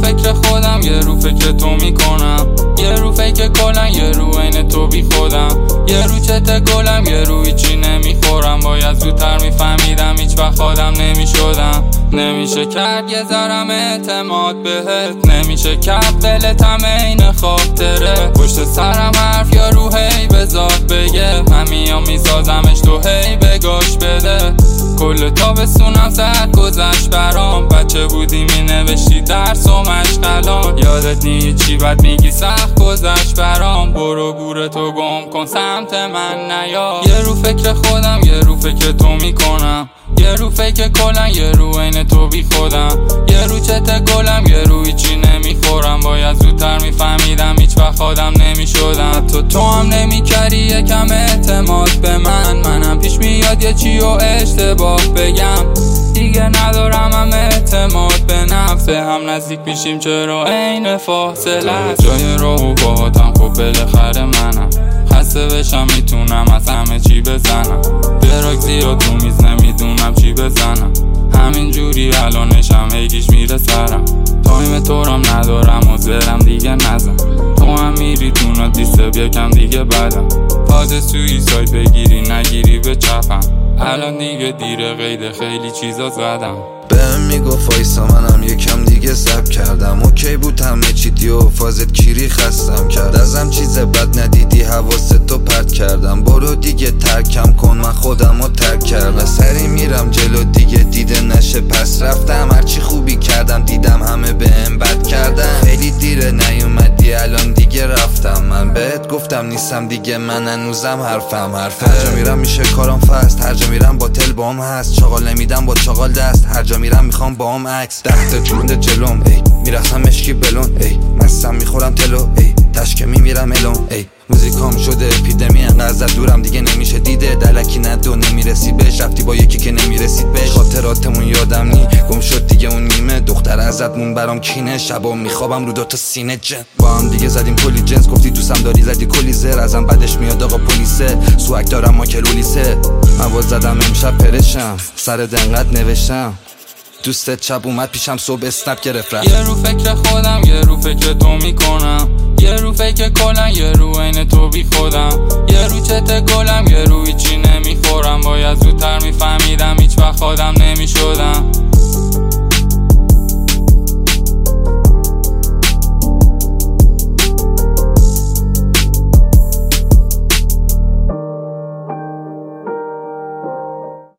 فکر خودم، یه رو فکر تو میکنم، یه رو فکر کلن، یه رو عین تو بی خودم، یه رو چته گلم، یه رو هیچی نمیخورم. باید زودتر میفهمیدم هیچ وقت آدم نمیشدم. نمیشه کرد یه ذرم اعتماد بهت، نمیشه کرد دلتم این خاطره. پشت سرم حرف یا رو هی بذات بگه، من میام میسازمش تو هی بگاش بده. کل تابستونم زد گذشت برام، بچه بودی می نوشتی درس و مشغلان. یادت نیست چی بد میگی سخت گذشت برام، برو گور تو گم کن سمت من نیا. یه رو فکر خودم، یه رو فکر تو میکنم، یه رو فکر کلن، یه رو عین تو بی خودم، یه رو چته گلم، یه رو هیچی نمیخورم. باید زودتر میفهمیدم هیچ وقت آدم نمیشدم. تو هم نمیکردی یکم اعتماد به منم پیش میاد یه چی و اشتباه بگم. دیگه ندارم هم اعتماد به نفس، هم نزدیک میشیم چرا عین فاصله است. جای راهو باهاتم خب بالاخره منم، خسته بشم میتونم از همه چی بزنم. براک زیاد تو میز نمیدونم چی بزنم، همین جوری الانشم هیگیش میره سرم. تایم تو رام ندارم و زرم دیگه نزن، تو هم میری تو دیسته یکم دیگه بدم. فاز سویساید بگیری نگیری به چپم، الان دیگه دیره قید خیلی چیزا زدم. بهم میگفت وایسا منم یکم دیگه سب کردم، اوکی بود همه چی دیو فازت کیری خستم کرد. ازم چیز بد ندیدی حواستو پرت کردم، برو دیگه ترکم کن من خودمو ترک کردم. سری میرم جلو دیگه دیده نشه پس رفتم، هرچی خوبی کردم دیدم همه بهم بد کردن. خیلی دیره نیومدی الان دیگه رفتم، من بهت گفتم نیستم دیگه من هنوزم حرفم هر جا میرم میشه کارم فست، هر جا میرم باطل بام هست، چاقال نمیدم با چاقال دست، هر جا میرم میخوام باام عکس. 10 تا جلوم ای میرفتم مشکی بلون ای مستم میخورم تلو ای تشکه میمیرم الون ای. موزیکام شده اپیدمی انقدر دورم دیگه نمیشه دیده، دلکی ندو نمیرسی بهش، رفتی با یکی که نمیرسید بهش. خاطراتمون یادم نی گم شد دیگه اون نیمه، دختر ازتمون برام کینه، شبا میخوابم رو دوتا سینه جن. با هم دیگه زدیم کلی جنس، گفتی دوستم داری زدی کلی زر، ازم بعدش میاد آقا پلیسه، سوک دارم ما کلولیسه. من زدم امشب پرشم سر دنقت نوشتم، دوستت شب اومد پیشم صبح اسنپ گرفت رفت. یه رو فکر خودم، یه رو فکر تو میکنم، یه رو فکر کلن، یه رو عین تو بی خودم، یه رو چته گلم، یه رو هیچی نمیخورم. باید زودتر میفهمیدم هیچ وقت آدم نمیشدم.